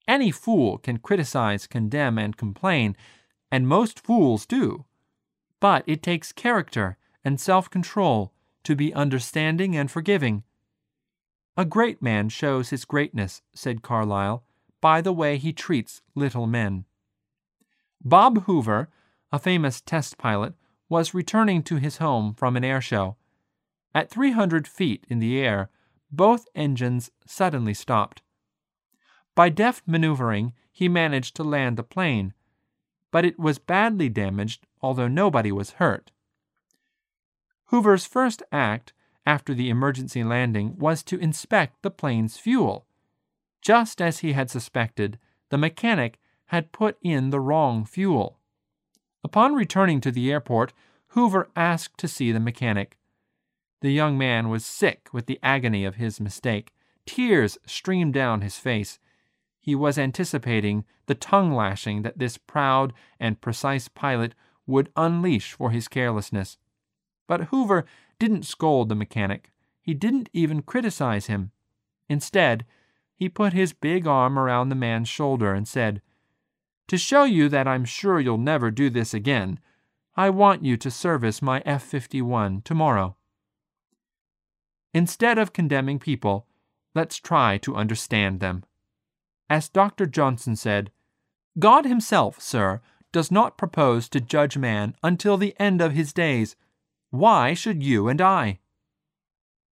Any fool can criticize, condemn, and complain, and most fools do. But it takes character and self-control to be understanding and forgiving. A great man shows his greatness, said Carlyle, by the way he treats little men. Bob Hoover, a famous test pilot, was returning to his home from an air show. At 300 feet in the air, both engines suddenly stopped. By deft maneuvering, he managed to land the plane, but it was badly damaged, although nobody was hurt. Hoover's first act after the emergency landing was to inspect the plane's fuel. Just as he had suspected, the mechanic had put in the wrong fuel. Upon returning to the airport, Hoover asked to see the mechanic. The young man was sick with the agony of his mistake. Tears streamed down his face. He was anticipating the tongue-lashing that this proud and precise pilot would unleash for his carelessness. But Hoover didn't scold the mechanic. He didn't even criticize him. Instead, he put his big arm around the man's shoulder and said, "To show you that I'm sure you'll never do this again, I want you to service my F-51 tomorrow." Instead of condemning people, let's try to understand them. As Dr. Johnson said, "God himself, sir, does not propose to judge man until the end of his days. Why should you and I?"